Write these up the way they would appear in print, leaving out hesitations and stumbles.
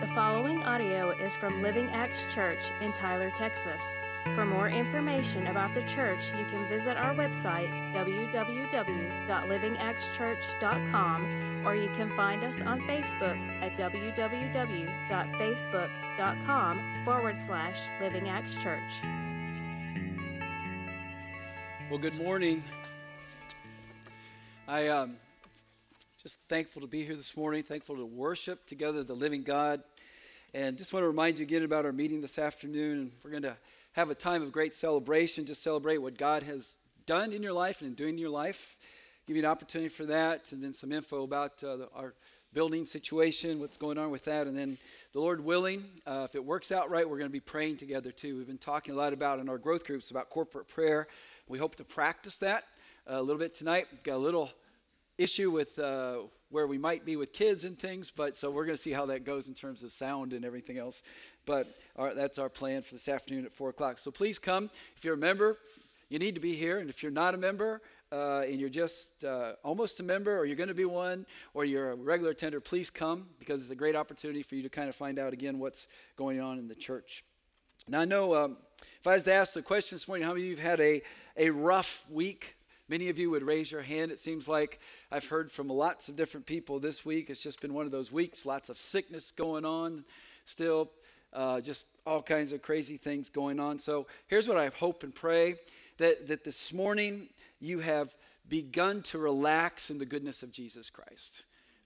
The following audio is from Living Acts Church in Tyler, Texas. For more information about the church, you can visit our website, www.livingactschurch.com, or you can find us on Facebook at www.facebook.com/Living Acts Church. Well, good morning. I just thankful to be here this morning, thankful to worship together the living God. And just want to remind you again about our meeting this afternoon. We're going to have a time of great celebration, just celebrate what God has done in your life and doing in your life. Give you an opportunity for that, and then some info about our building situation, what's going on with that. And then the Lord willing, if it works out right, we're going to be praying together too. We've been talking a lot about in our growth groups about corporate prayer. We hope to practice that a little bit tonight. We've got a little issue with where we might be with kids and things, but so we're going to see how that goes in terms of sound and everything else. But that's our plan for this afternoon at 4 o'clock. So please come. If you're a member, you need to be here. And if you're not a member and you're just almost a member, or you're going to be one, or you're a regular attender, please come, because it's a great opportunity for you to kind of find out again what's going on in the church. Now I know if I was to ask the question this morning, how many of you have had a rough week? Many of you would raise your hand. It seems like I've heard from lots of different people this week. It's just been one of those weeks, lots of sickness going on still, just all kinds of crazy things going on. So here's what I hope and pray, that this morning you have begun to relax in the goodness of Jesus Christ.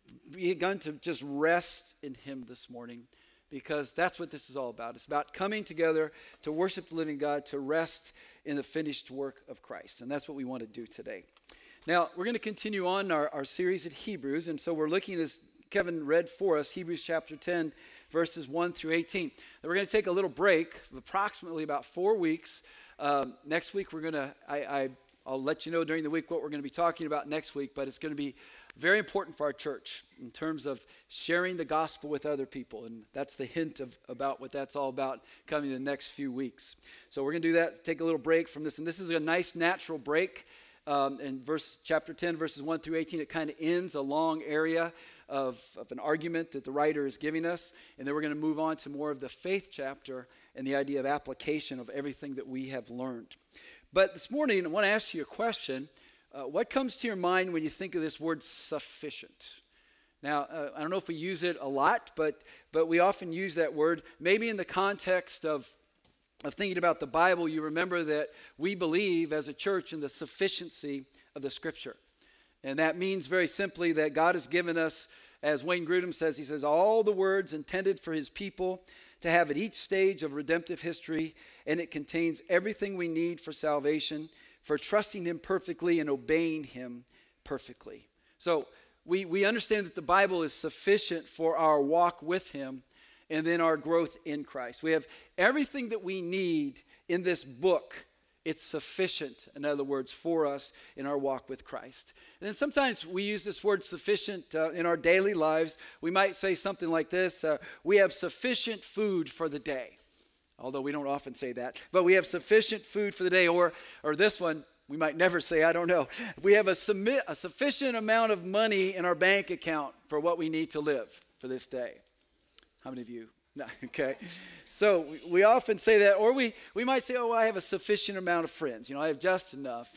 Begun to just rest in Him this morning, because that's what this is all about. It's about coming together to worship the living God, to rest in the finished work of Christ. And that's what we want to do today. Now, we're going to continue on our series at Hebrews. And so we're looking, as Kevin read for us, Hebrews chapter 10, verses 1 through 18. And we're going to take a little break of approximately about 4 weeks. Next week, we're going to, I'll let you know during the week what we're going to be talking about next week, but it's going to be very important for our church in terms of sharing the gospel with other people. And that's the hint about what that's all about coming in the next few weeks. So we're going to do that, take a little break from this. And this is a nice natural break. In chapter 10, verses 1 through 18, it kind of ends a long area of an argument that the writer is giving us. And then we're going to move on to more of the faith chapter and the idea of application of everything that we have learned. But this morning, I want to ask you a question. What comes to your mind when you think of this word sufficient? Now, I don't know if we use it a lot, but we often use that word. Maybe in the context of thinking about the Bible, you remember that we believe as a church in the sufficiency of the Scripture. And that means very simply that God has given us, as Wayne Grudem says, he says, all the words intended for His people to have at each stage of redemptive history, and it contains everything we need for salvation, for trusting Him perfectly and obeying Him perfectly. So we understand that the Bible is sufficient for our walk with Him and then our growth in Christ. We have everything that we need in this book. It's sufficient, in other words, for us in our walk with Christ. And then sometimes we use this word sufficient in our daily lives. We might say something like this, we have sufficient food for the day. Although we don't often say that, but we have sufficient food for the day. Or this one, we might never say, I don't know. We have a sufficient amount of money in our bank account for what we need to live for this day. How many of you? No, okay. So we often say that, or we might say, I have a sufficient amount of friends. I have just enough.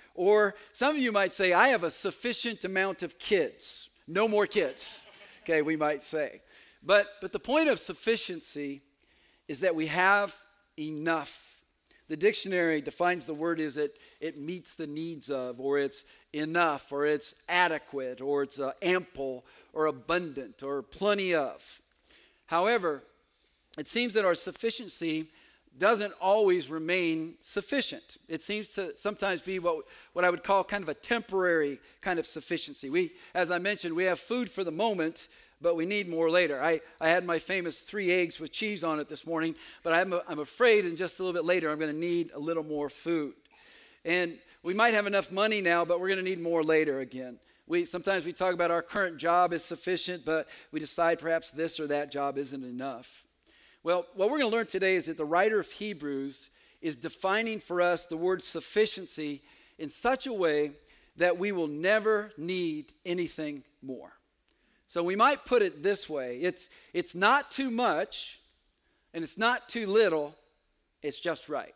Or some of you might say, I have a sufficient amount of kids. No more kids. Okay, we might say. But the point of sufficiency is that we have enough. The dictionary defines the word as it meets the needs of, or it's enough, or it's adequate, or it's ample, or abundant, or plenty of. However, it seems that our sufficiency doesn't always remain sufficient. It seems to sometimes be what I would call kind of a temporary kind of sufficiency. As I mentioned, we have food for the moment, but we need more later. I had my famous 3 eggs with cheese on it this morning, but I'm afraid in just a little bit later I'm going to need a little more food. And we might have enough money now, but we're going to need more later again. Sometimes we talk about our current job is sufficient, but we decide perhaps this or that job isn't enough. Well, what we're going to learn today is that the writer of Hebrews is defining for us the word sufficiency in such a way that we will never need anything more. So we might put it this way. It's not too much and it's not too little. It's just right.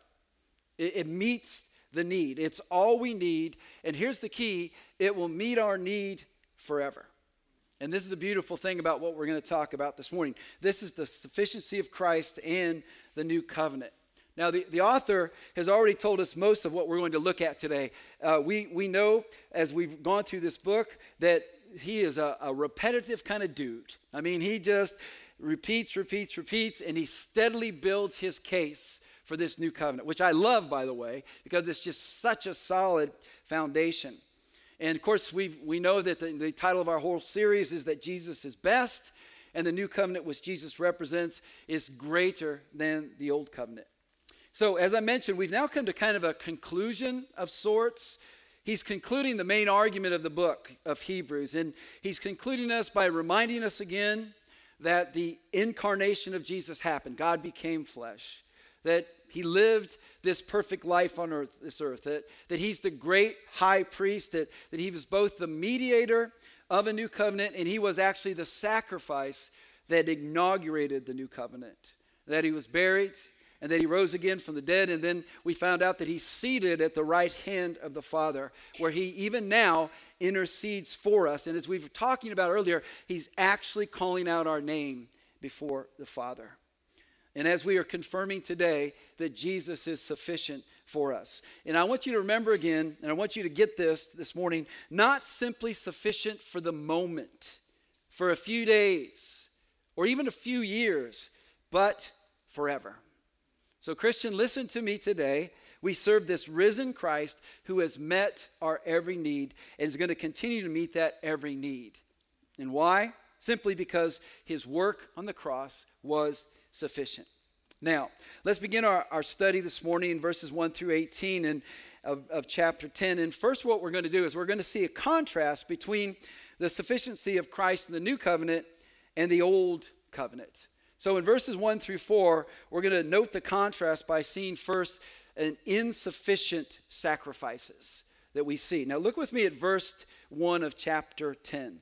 It meets the need. It's all we need. And here's the key. It will meet our need forever. And this is the beautiful thing about what we're going to talk about this morning. This is the sufficiency of Christ and the new covenant. Now, the author has already told us most of what we're going to look at today. We know as we've gone through this book that he is a repetitive kind of dude. I mean, he just repeats, and he steadily builds his case for this new covenant, which I love, by the way, because it's just such a solid foundation. And of course, we know that the title of our whole series is that Jesus is best, and the new covenant, which Jesus represents, is greater than the old covenant. So as I mentioned, we've now come to kind of a conclusion of sorts. He's concluding the main argument of the book of Hebrews, and he's concluding us by reminding us again that the incarnation of Jesus happened. God became flesh, that he lived this perfect life on this earth, that he's the great high priest, that he was both the mediator of a new covenant and he was actually the sacrifice that inaugurated the new covenant, that he was buried and that he rose again from the dead, and then we found out that he's seated at the right hand of the Father, where he even now intercedes for us. And as we were talking about earlier, he's actually calling out our name before the Father. And as we are confirming today that Jesus is sufficient for us. And I want you to remember again, and I want you to get this morning, not simply sufficient for the moment, for a few days, or even a few years, but forever. So Christian, listen to me today. We serve this risen Christ who has met our every need and is going to continue to meet that every need. And why? Simply because his work on the cross was sufficient. Now, let's begin our study this morning in verses 1 through 18 of chapter 10. And first what we're going to do is we're going to see a contrast between the sufficiency of Christ in the new covenant and the old covenant. So in verses 1 through 4, we're going to note the contrast by seeing first an insufficient sacrifices that we see. Now look with me at verse 1 of chapter 10.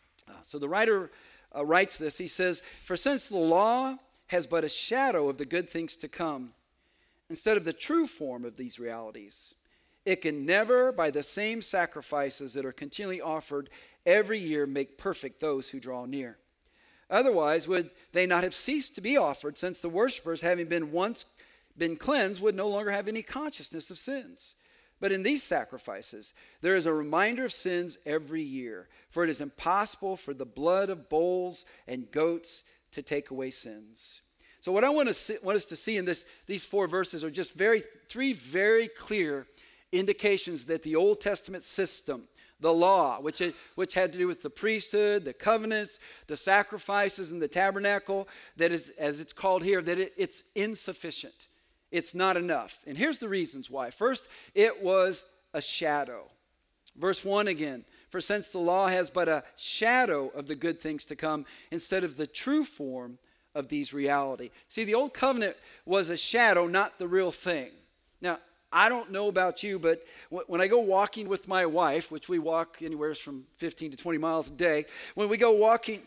So the writer writes this. He says, "For since the law has but a shadow of the good things to come, instead of the true form of these realities, it can never, by the same sacrifices that are continually offered every year, make perfect those who draw near. Otherwise, would they not have ceased to be offered, since the worshipers, having been once been cleansed, would no longer have any consciousness of sins? But in these sacrifices, there is a reminder of sins every year, for it is impossible for the blood of bulls and goats to take away sins." So what I want us to see in these four verses are just three very clear indications that the Old Testament system, the law, which had to do with the priesthood, the covenants, the sacrifices, and the tabernacle, that is, as it's called here, that it's insufficient. It's not enough. And here's the reasons why. First, it was a shadow. Verse 1 again. "For since the law has but a shadow of the good things to come, instead of the true form of these reality." See, the old covenant was a shadow, not the real thing. Now, I don't know about you, but when I go walking with my wife, which we walk anywhere from 15 to 20 miles a day, when we go walking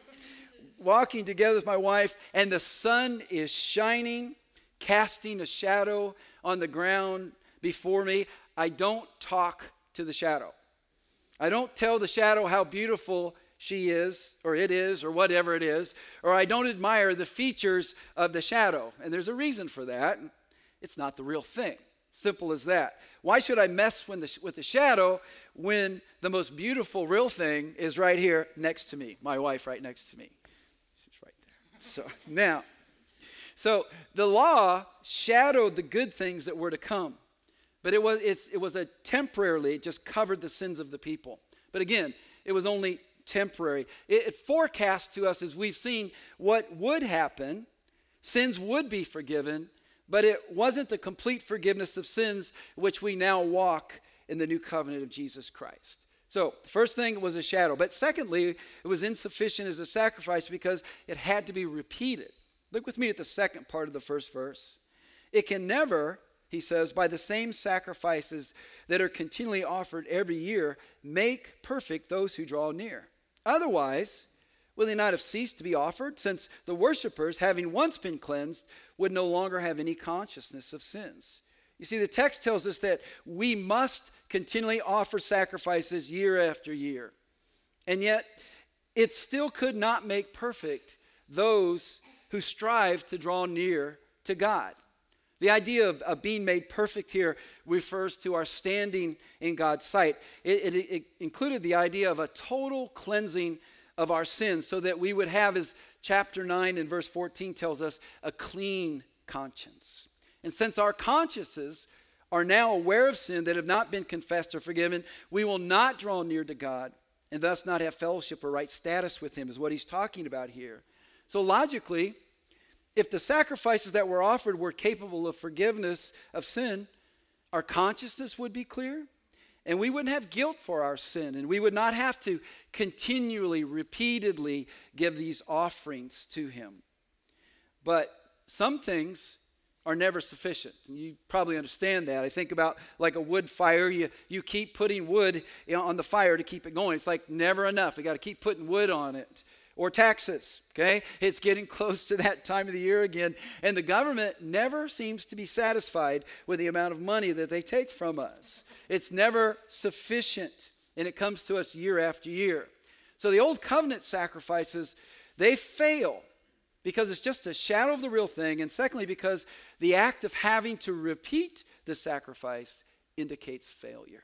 together with my wife and the sun is shining, casting a shadow on the ground before me, I don't talk to the shadow. I don't tell the shadow how beautiful she is, or it is, or whatever it is, or I don't admire the features of the shadow. And there's a reason for that. It's not the real thing. Simple as that. Why should I mess with the shadow when the most beautiful real thing is right here next to me, my wife right next to me? She's right there. So the law shadowed the good things that were to come. But it was a temporarily, it just covered the sins of the people. But again, it was only temporary. It forecasts to us, as we've seen, what would happen. Sins would be forgiven, but it wasn't the complete forgiveness of sins which we now walk in the new covenant of Jesus Christ. So the first thing was a shadow. But secondly, it was insufficient as a sacrifice because it had to be repeated. Look with me at the second part of the first verse. "It can never," he says, "by the same sacrifices that are continually offered every year, make perfect those who draw near. Otherwise, Will they not have ceased to be offered, since the worshipers, having once been cleansed, would no longer have any consciousness of sins? You see, the text tells us that we must continually offer sacrifices year after year. And yet, it still could not make perfect those who strive to draw near to God. The idea of being made perfect here refers to our standing in God's sight. It included the idea of a total cleansing of our sins so that we would have, as chapter 9 and verse 14 tells us, a clean conscience. And since our consciences are now aware of sin that have not been confessed or forgiven, we will not draw near to God and thus not have fellowship or right status with him, is what he's talking about here. So logically, if the sacrifices that were offered were capable of forgiveness of sin, our consciousness would be clear, and we wouldn't have guilt for our sin, and we would not have to continually, repeatedly give these offerings to him. But some things are never sufficient. And you probably understand that. I think about like a wood fire. You keep putting wood on the fire to keep it going. It's like never enough. We got to keep putting wood on it. Or taxes, okay? It's getting close to that time of the year again. And the government never seems to be satisfied with the amount of money that they take from us. It's never sufficient, and it comes to us year after year. So the old covenant sacrifices, they fail because it's just a shadow of the real thing, and secondly, because the act of having to repeat the sacrifice indicates failure.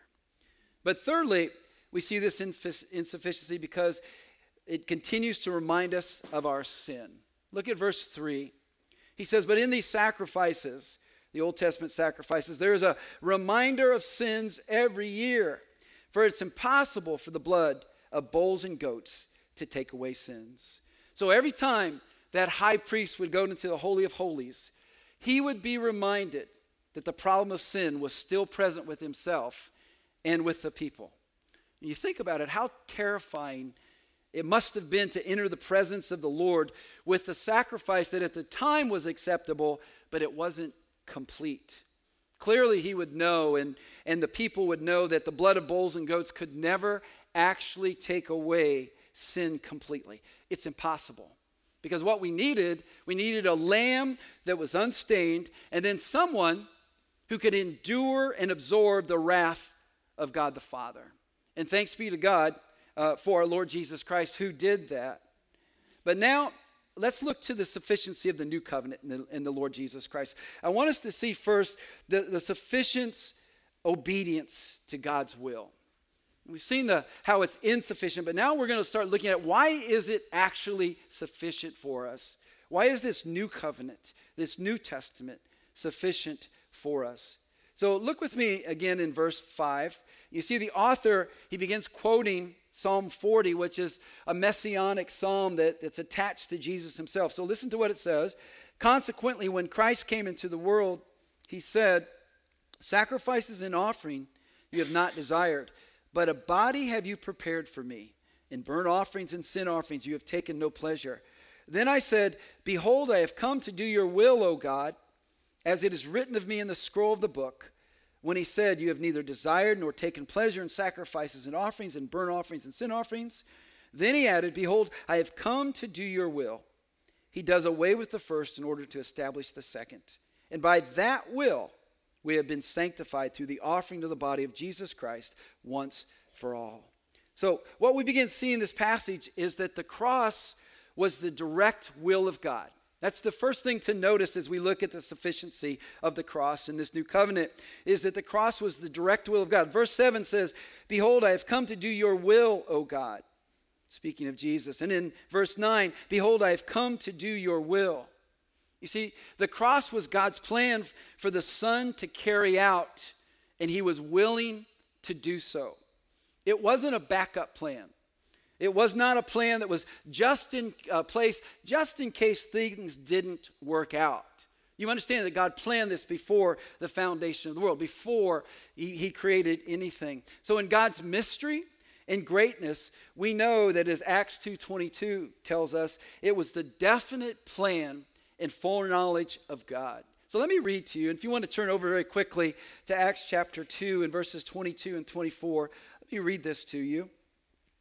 But thirdly, we see this insufficiency because it continues to remind us of our sin. Look at verse 3. He says, but in these sacrifices, the Old Testament sacrifices, there is a reminder of sins every year. For it's impossible for the blood of bulls and goats to take away sins. So every time that high priest would go into the Holy of Holies, he would be reminded that the problem of sin was still present with himself and with the people. And you think about it, how terrifying it must have been to enter the presence of the Lord with the sacrifice that at the time was acceptable, but it wasn't complete. Clearly he would know, and the people would know that the blood of bulls and goats could never actually take away sin completely. It's impossible. Because what we needed a lamb that was unstained, and then someone who could endure and absorb the wrath of God the Father. And thanks be to God for our Lord Jesus Christ, who did that. But now, let's look to the sufficiency of the new covenant in the Lord Jesus Christ. I want us to see first the sufficient obedience to God's will. We've seen how it's insufficient, but now we're going to start looking at why is it actually sufficient for us? Why is this new covenant, this New Testament, sufficient for us? So look with me again in verse 5. You see the author, he begins quoting Psalm 40, which is a messianic psalm that's attached to Jesus himself. So listen to what it says. Consequently, when Christ came into the world, he said, sacrifices and offering you have not desired, but a body have you prepared for me. In burnt offerings and sin offerings you have taken no pleasure. Then I said, behold, I have come to do your will, O God, as it is written of me in the scroll of the book. When he said, you have neither desired nor taken pleasure in sacrifices and offerings and burnt offerings and sin offerings. Then he added, behold, I have come to do your will. He does away with the first in order to establish the second. And by that will, we have been sanctified through the offering of the body of Jesus Christ once for all. So what we begin seeing in this passage is that the cross was the direct will of God. That's the first thing to notice as we look at the sufficiency of the cross in this new covenant, is that the cross was the direct will of God. Verse 7 says, behold, I have come to do your will, O God. Speaking of Jesus. And in verse 9, behold, I have come to do your will. You see, the cross was God's plan for the Son to carry out, and he was willing to do so. It wasn't a backup plan. It was not a plan that was just in place just in case things didn't work out. You understand that God planned this before the foundation of the world, before he created anything. So in God's mystery and greatness, we know that as Acts 2:22 tells us, it was the definite plan and full knowledge of God. So let me read to you, and if you want to turn over very quickly to Acts chapter 2 and verses 22 and 24, let me read this to you.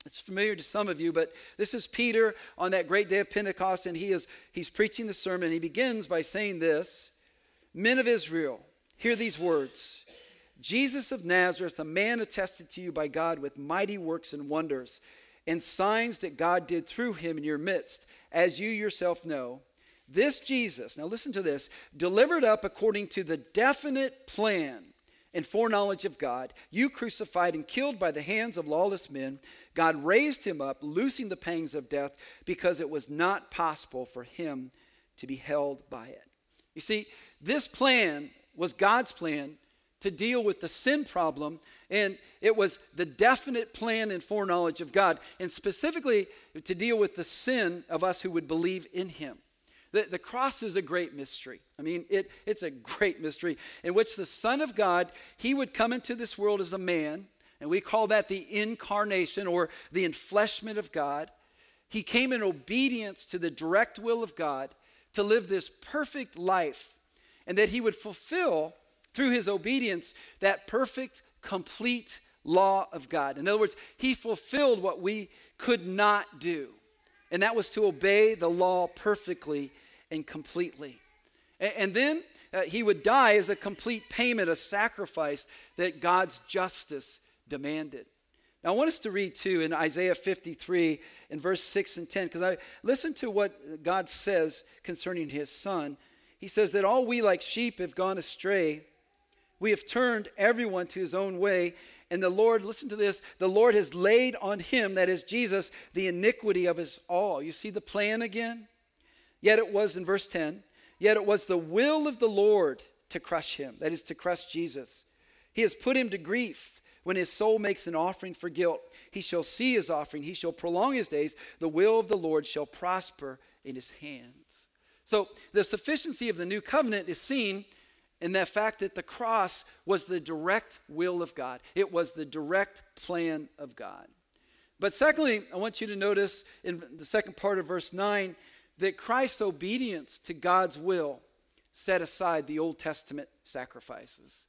It's familiar to some of you, but this is Peter on that great day of Pentecost, and he's preaching the sermon. He begins by saying this: "Men of Israel, hear these words. Jesus of Nazareth, a man attested to you by God with mighty works and wonders and signs that God did through him in your midst, as you yourself know. This Jesus," now listen to this, "delivered up according to the definite plan and foreknowledge of God, you crucified and killed by the hands of lawless men. God raised him up, loosing the pangs of death, because it was not possible for him to be held by it." You see, this plan was God's plan to deal with the sin problem, and it was the definite plan and foreknowledge of God, and specifically to deal with the sin of us who would believe in him. The cross is a great mystery. I mean, it's a great mystery in which the Son of God, he would come into this world as a man, and we call that the incarnation or the enfleshment of God. He came in obedience to the direct will of God to live this perfect life, and that he would fulfill through his obedience that perfect, complete law of God. In other words, he fulfilled what we could not do, and that was to obey the law perfectly and completely. And then he would die as a complete payment, a sacrifice that God's justice demanded. Now I want us to read too in Isaiah 53 in verse 6 and 10, because I listened to what God says concerning his son. He says that all we like sheep have gone astray. We have turned everyone to his own way. And the Lord, listen to this, the Lord has laid on him, that is Jesus, the iniquity of us all. You see the plan again? Yet it was, in verse 10, yet it was the will of the Lord to crush him, that is to crush Jesus. He has put him to grief. When his soul makes an offering for guilt, he shall see his offering. He shall prolong his days. The will of the Lord shall prosper in his hands. So the sufficiency of the new covenant is seen in the fact that the cross was the direct will of God. It was the direct plan of God. But secondly, I want you to notice in the second part of verse 9 that Christ's obedience to God's will set aside the Old Testament sacrifices,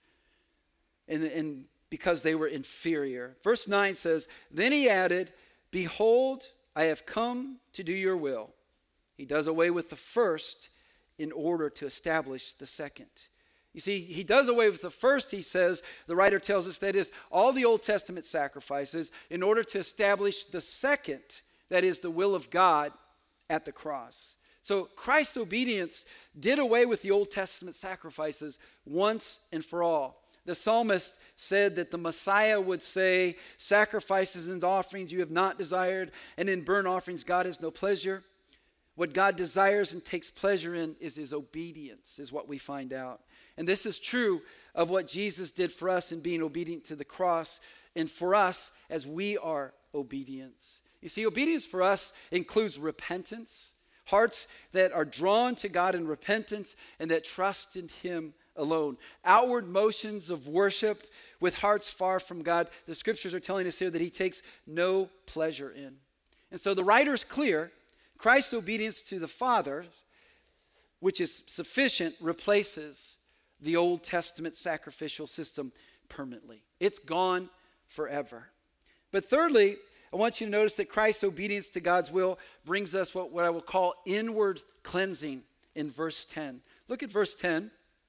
and because they were inferior. Verse 9 says, "Then he added, behold, I have come to do your will." He does away with the first in order to establish the second. You see, he does away with the first, he says, the writer tells us, that is, all the Old Testament sacrifices in order to establish the second, that is, the will of God at the cross. So Christ's obedience did away with the Old Testament sacrifices once and for all. The psalmist said that the Messiah would say, "Sacrifices and offerings you have not desired, and in burnt offerings God has no pleasure." What God desires and takes pleasure in is his obedience, is what we find out. And this is true of what Jesus did for us in being obedient to the cross, and for us as we are obedience. You see, obedience for us includes repentance, hearts that are drawn to God in repentance and that trust in him alone. Outward motions of worship with hearts far from God. The scriptures are telling us here that he takes no pleasure in. And so the writer is clear. Christ's obedience to the Father, which is sufficient, replaces the Old Testament sacrificial system permanently. It's gone forever. But thirdly, I want you to notice that Christ's obedience to God's will brings us what I will call inward cleansing in verse 10. Look at verse 10.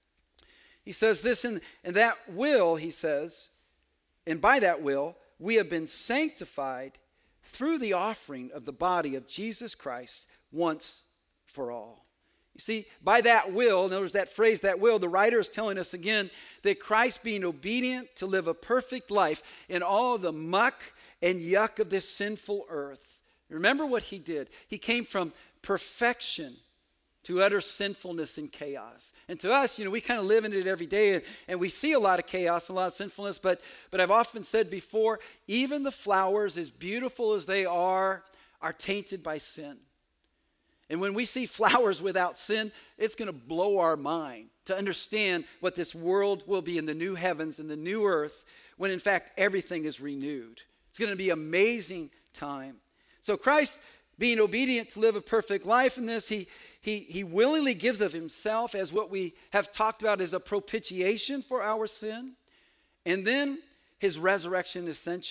He says this, in that will, he says, and by that will, we have been sanctified through the offering of the body of Jesus Christ once for all. You see, by that will, notice that phrase, that will, the writer is telling us again that Christ being obedient to live a perfect life in all the muck and yuck of this sinful earth. Remember what he did. He came from perfection to utter sinfulness and chaos. And to us, we kind of live in it every day, and we see a lot of chaos, a lot of sinfulness, but I've often said before, even the flowers, as beautiful as they are tainted by sin. And when we see flowers without sin, it's going to blow our mind to understand what this world will be in the new heavens and the new earth, when in fact everything is renewed. It's going to be an amazing time. So Christ, being obedient to live a perfect life in this, he willingly gives of himself as what we have talked about as a propitiation for our sin. And then his resurrection and ascension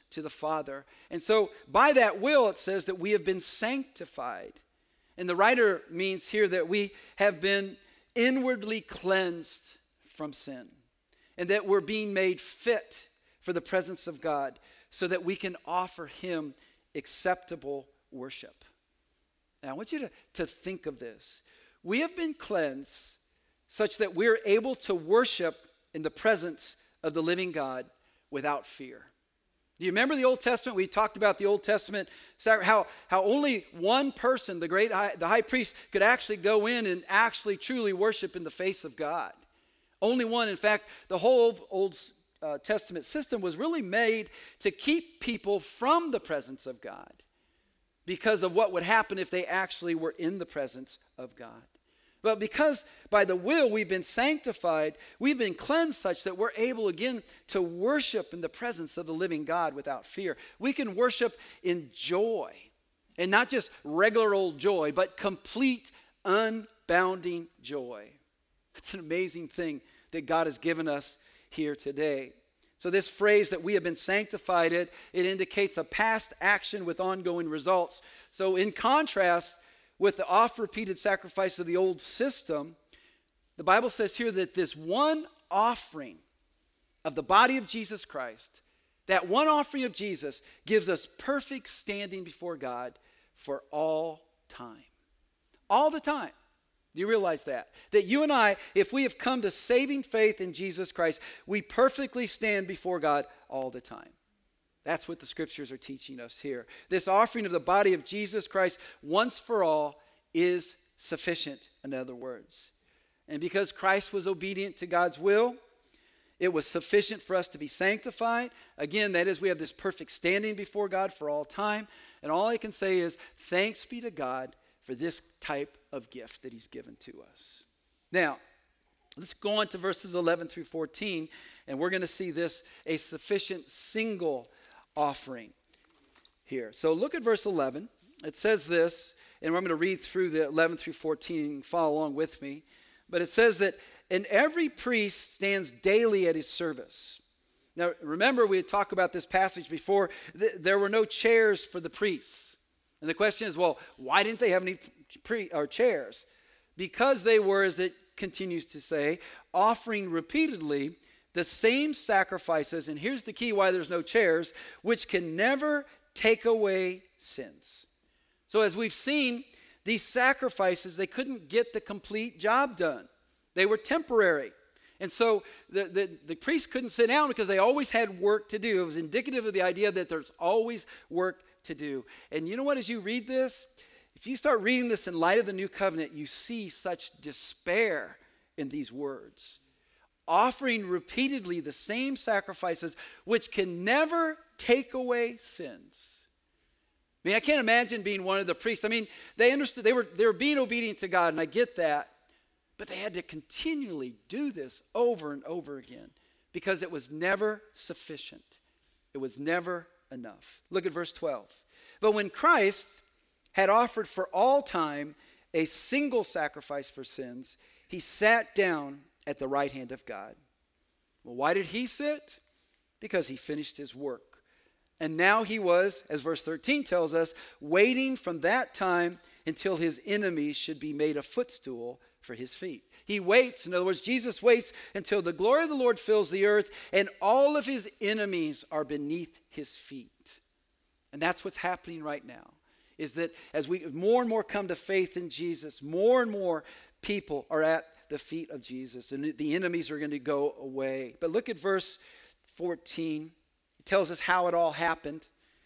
to the Father. And so by that will, it says that we have been sanctified. And the writer means here that we have been inwardly cleansed from sin, and that we're being made fit for the presence of God so that we can offer him acceptable worship. Now, I want you to think of this. We have been cleansed such that we're able to worship in the presence of the living God without fear. Do you remember the Old Testament? We talked about the Old Testament, how only one person, the high priest, could actually go in and actually truly worship in the face of God. Only one. In fact, the whole Old Testament system was really made to keep people from the presence of God because of what would happen if they actually were in the presence of God. But because by the will we've been sanctified, we've been cleansed such that we're able again to worship in the presence of the living God without fear. We can worship in joy, and not just regular old joy, but complete, unbounding joy. It's an amazing thing that God has given us here today. So this phrase that we have been sanctified, it indicates a past action with ongoing results. So in contrast with the oft-repeated sacrifice of the old system, the Bible says here that this one offering of the body of Jesus Christ, that one offering of Jesus gives us perfect standing before God for all time. All the time. Do you realize that? That you and I, if we have come to saving faith in Jesus Christ, we perfectly stand before God all the time. That's what the scriptures are teaching us here. This offering of the body of Jesus Christ once for all is sufficient, in other words. And because Christ was obedient to God's will, it was sufficient for us to be sanctified. Again, that is, we have this perfect standing before God for all time. And all I can say is, thanks be to God for this type of gift that he's given to us. Now, let's go on to verses 11 through 14, and we're going to see this, a sufficient single offering here. So look at verse 11. It says this, and I'm going to read through the 11 through 14 and follow along with me. But it says that, and every priest stands daily at his service. Now, remember, we had talked about this passage before. There were no chairs for the priests. And the question is, well, why didn't they have any chairs? Because they were, as it continues to say, offering repeatedly the same sacrifices, and here's the key why there's no chairs, which can never take away sins. So as we've seen, these sacrifices, they couldn't get the complete job done. They were temporary. And so the priests couldn't sit down because they always had work to do. It was indicative of the idea that there's always work to do. And you know what, as you read this, if you start reading this in light of the new covenant, you see such despair in these words. Offering repeatedly the same sacrifices which can never take away sins. I mean, I can't imagine being one of the priests. I mean, they understood, they were being obedient to God, and I get that. But they had to continually do this over and over again because it was never sufficient. It was never enough. Look at verse 12. But when Christ had offered for all time a single sacrifice for sins, he sat down at the right hand of God. Well, why did he sit? Because he finished his work. And now he was, as verse 13 tells us, waiting from that time until his enemies should be made a footstool for his feet. He waits, in other words, Jesus waits until the glory of the Lord fills the earth and all of his enemies are beneath his feet. And that's what's happening right now, is that as we more and more come to faith in Jesus, more and more people are at the feet of Jesus and the enemies are going to go away. But look at verse 14. It tells us how it all happened.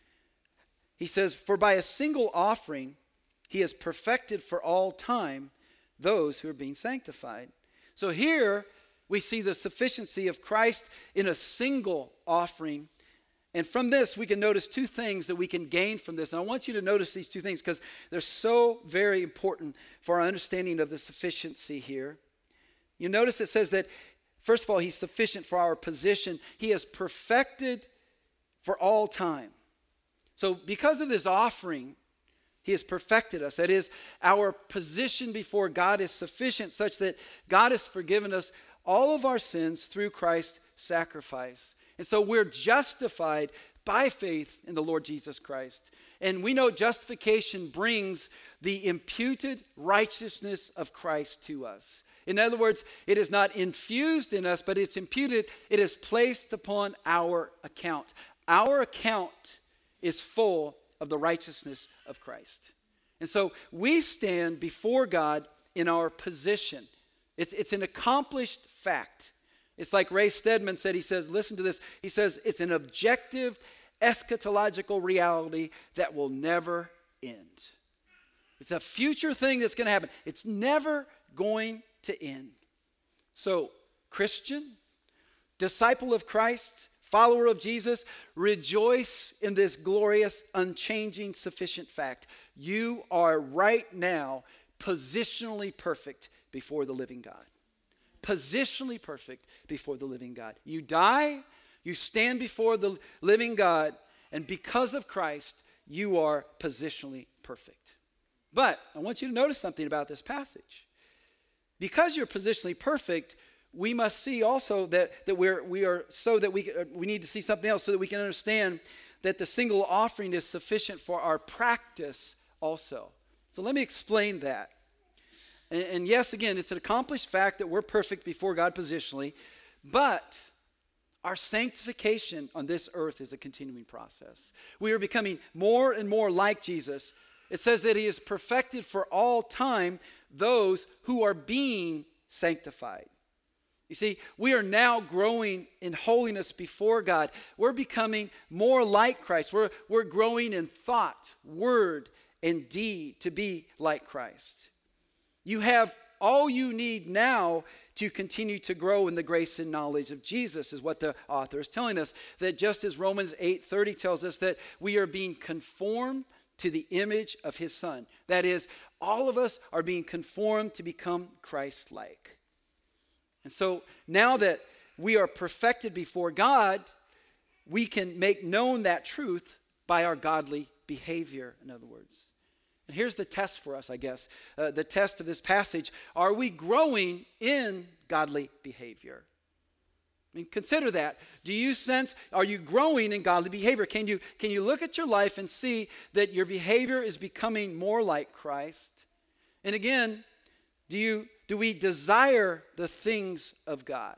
He says, for by a single offering, he has perfected for all time those who are being sanctified. So here we see the sufficiency of Christ in a single offering. And from this, we can notice two things that we can gain from this. And I want you to notice these two things because they're so very important for our understanding of the sufficiency here. You notice it says that, first of all, he's sufficient for our position. He has perfected for all time. So because of this offering, he has perfected us. That is, our position before God is sufficient such that God has forgiven us all of our sins through Christ's sacrifice. And so we're justified by faith in the Lord Jesus Christ. And we know justification brings the imputed righteousness of Christ to us. In other words, it is not infused in us, but it's imputed. It is placed upon our account. Our account is full of the righteousness of Christ. And so we stand before God in our position. It's an accomplished fact. It's like Ray Stedman said. He says, listen to this. He says, it's an objective eschatological reality that will never end. It's a future thing that's going to happen. It's never going to end. So, Christian, disciple of Christ, follower of Jesus, rejoice in this glorious, unchanging, sufficient fact. You are right now positionally perfect before the living God. Positionally perfect before the living God. You die, you stand before the living God, and because of Christ, you are positionally perfect. But I want you to notice something about this passage. Because you're positionally perfect, we must see also that we need to see something else so that we can understand that the single offering is sufficient for our practice also. So let me explain that. And yes, again, it's an accomplished fact that we're perfect before God positionally, but our sanctification on this earth is a continuing process. We are becoming more and more like Jesus. It says that he is perfected for all time those who are being sanctified. You see, we are now growing in holiness before God. We're becoming more like Christ. We're growing in thought, word, and deed to be like Christ. You have all you need now to continue to grow in the grace and knowledge of Jesus, is what the author is telling us. That just as Romans 8:30 tells us that we are being conformed to the image of his Son. That is, all of us are being conformed to become Christ-like. And so now that we are perfected before God, we can make known that truth by our godly behavior, in other words. And here's the test for us, I guess. The test of this passage: are we growing in godly behavior? I mean, consider that. Do you sense, are you growing in godly behavior? Can you look at your life and see that your behavior is becoming more like Christ? And again, do we desire the things of God?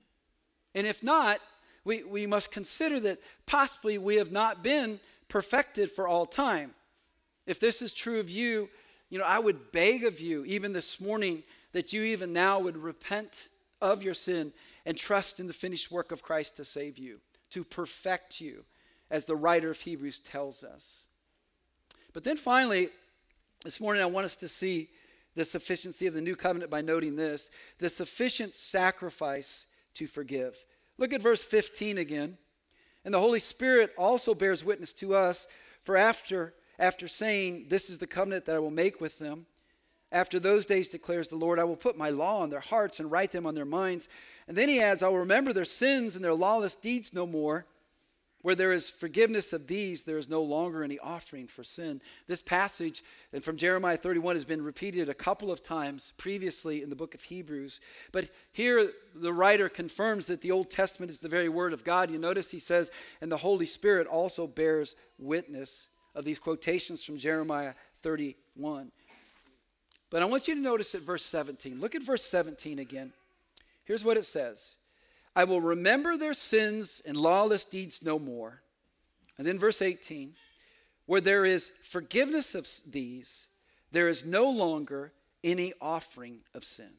And if not, we must consider that possibly we have not been perfected for all time. If this is true of you, I would beg of you, even this morning, that you even now would repent of your sin and trust in the finished work of Christ to save you, to perfect you, as the writer of Hebrews tells us. But then finally, this morning I want us to see the sufficiency of the new covenant by noting this: the sufficient sacrifice to forgive. Look at verse 15 again. And the Holy Spirit also bears witness to us, for after saying, "This is the covenant that I will make with them. After those days, declares the Lord, I will put my law on their hearts and write them on their minds." And then he adds, "I will remember their sins and their lawless deeds no more. Where there is forgiveness of these, there is no longer any offering for sin." This passage from Jeremiah 31 has been repeated a couple of times previously in the book of Hebrews. But here the writer confirms that the Old Testament is the very word of God. You notice he says, "And the Holy Spirit also bears witness," of these quotations from Jeremiah 31. But I want you to notice at verse 17. Look at verse 17 again. Here's what it says: "I will remember their sins and lawless deeds no more." And then verse 18, "Where there is forgiveness of these, there is no longer any offering of sin."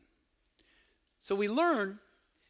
So we learn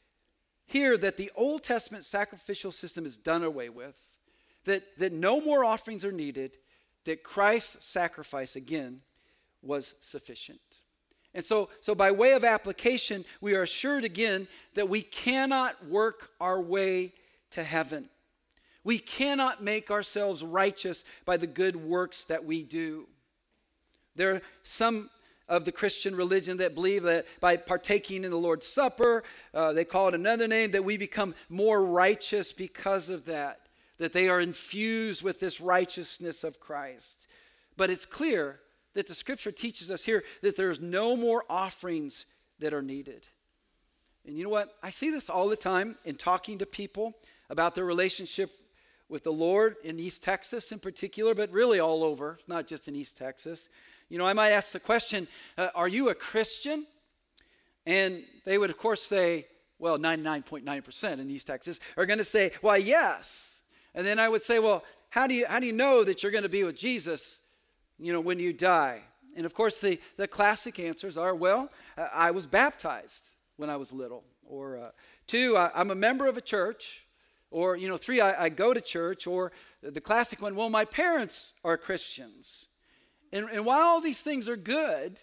here that the Old Testament sacrificial system is done away with, that no more offerings are needed, that Christ's sacrifice, again, was sufficient. And so by way of application, we are assured again that we cannot work our way to heaven. We cannot make ourselves righteous by the good works that we do. There are some of the Christian religion that believe that by partaking in the Lord's Supper, they call it another name, that we become more righteous because of that they are infused with this righteousness of Christ. But it's clear that the scripture teaches us here that there's no more offerings that are needed. And you know what? I see this all the time in talking to people about their relationship with the Lord in East Texas in particular, but really all over, not just in East Texas. I might ask the question, are you a Christian? And they would, of course, say, well, 99.9% in East Texas are going to say, why, yes. And then I would say, well, how do you know that you're going to be with Jesus, when you die? And of course, the classic answers are, well, I was baptized when I was little. Or 2, I'm a member of a church. Or, 3, I go to church. Or the classic one, well, my parents are Christians. And while all these things are good,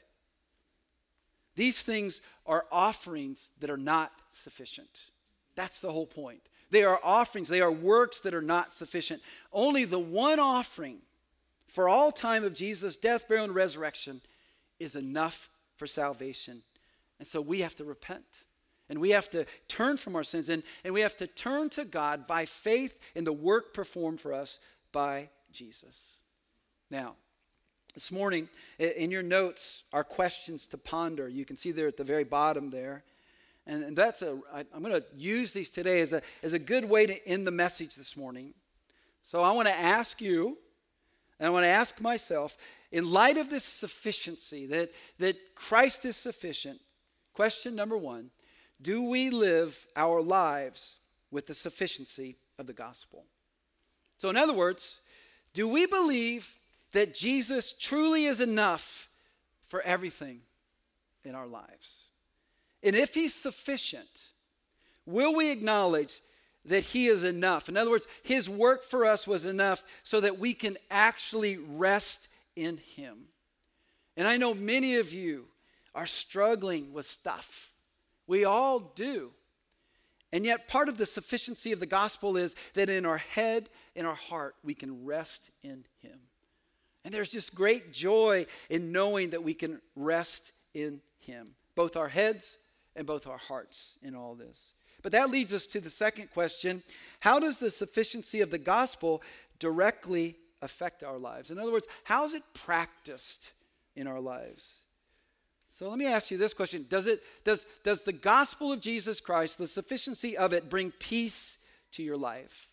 these things are offerings that are not sufficient. That's the whole point. They are offerings. They are works that are not sufficient. Only the one offering for all time of Jesus' death, burial, and resurrection is enough for salvation. And so we have to repent. And we have to turn from our sins. And we have to turn to God by faith in the work performed for us by Jesus. Now, this morning, in your notes are questions to ponder. You can see there at the very bottom there. And I'm going to use these today as a good way to end the message this morning. So I want to ask you, and I want to ask myself, in light of this sufficiency, that Christ is sufficient, question number 1, do we live our lives with the sufficiency of the gospel? So in other words, do we believe that Jesus truly is enough for everything in our lives? And if he's sufficient, will we acknowledge that he is enough? In other words, his work for us was enough so that we can actually rest in him. And I know many of you are struggling with stuff. We all do. And yet part of the sufficiency of the gospel is that in our head, in our heart, we can rest in him. And there's just great joy in knowing that we can rest in him, both our heads and both our hearts in all this. But that leads us to the second question. How does the sufficiency of the gospel directly affect our lives? In other words, how is it practiced in our lives? So let me ask you this question. Does the gospel of Jesus Christ, the sufficiency of it, bring peace to your life?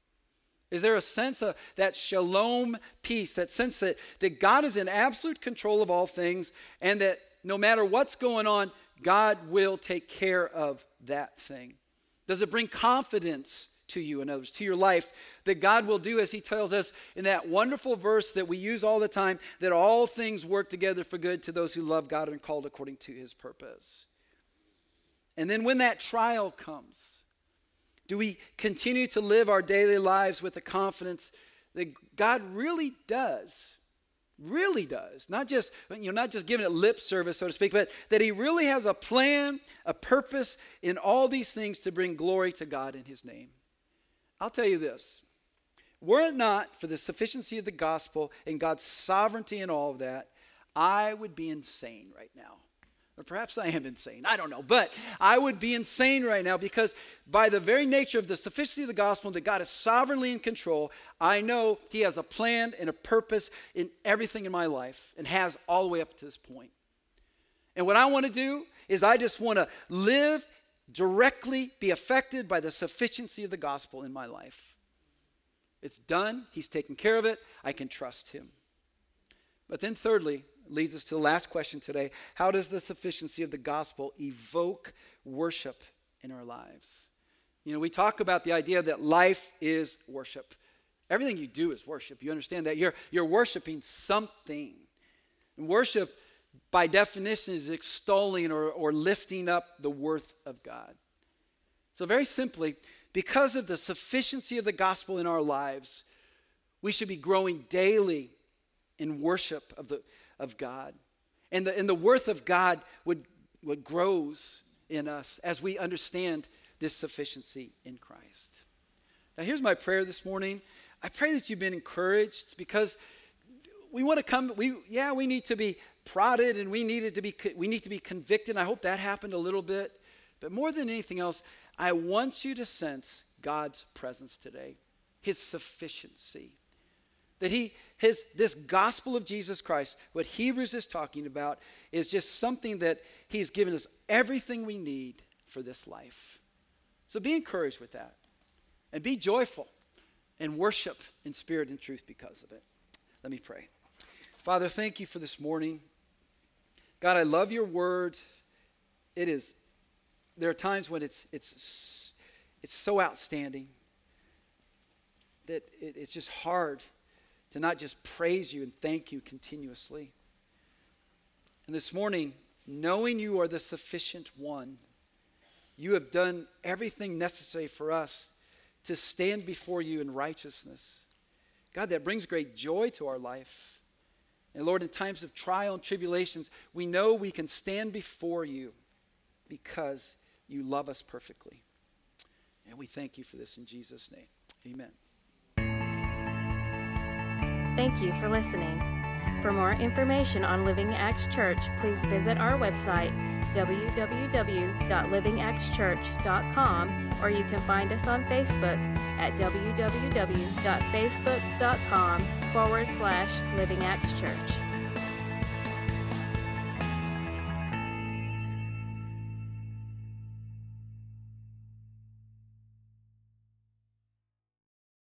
Is there a sense of that shalom peace, that sense that God is in absolute control of all things and that no matter what's going on, God will take care of that thing? Does it bring confidence to you and others, to your life, that God will do as he tells us in that wonderful verse that we use all the time, that all things work together for good to those who love God and are called according to his purpose? And then when that trial comes, do we continue to live our daily lives with the confidence that God really does, not just giving it lip service, so to speak, but that he really has a plan, a purpose in all these things to bring glory to God in his name? I'll tell you this. Were it not for the sufficiency of the gospel and God's sovereignty and all of that, I would be insane right now. Or perhaps I am insane. I don't know. But I would be insane right now because by the very nature of the sufficiency of the gospel, that God is sovereignly in control, I know he has a plan and a purpose in everything in my life and has all the way up to this point. And what I want to do is I just want to live directly, be affected by the sufficiency of the gospel in my life. It's done. He's taken care of it. I can trust him. But then thirdly, leads us to the last question today. How does the sufficiency of the gospel evoke worship in our lives? We talk about the idea that life is worship. Everything you do is worship. You understand that? You're worshiping something. And worship, by definition, is extolling or lifting up the worth of God. So very simply, because of the sufficiency of the gospel in our lives, we should be growing daily in worship of God. And the worth of God would grows in us as we understand this sufficiency in Christ. Now here's my prayer this morning. I pray that you've been encouraged because we want to come, we need to be prodded and we need to be convicted. I hope that happened a little bit. But more than anything else, I want you to sense God's presence today, his sufficiency. That this gospel of Jesus Christ, what Hebrews is talking about, is just something that he's given us everything we need for this life. So be encouraged with that. And be joyful. and worship in spirit and truth because of it. Let me pray. Father, thank you for this morning. God, I love your word. There are times when it's so outstanding that it's just hard to not just praise you and thank you continuously. And this morning, knowing you are the sufficient one, you have done everything necessary for us to stand before you in righteousness. God, that brings great joy to our life. And Lord, in times of trial and tribulations, we know we can stand before you because you love us perfectly. And we thank you for this in Jesus' name. Amen. Thank you for listening. For more information on Living Acts Church, please visit our website, www.livingactschurch.com, or you can find us on Facebook at www.facebook.com/Living Acts Church.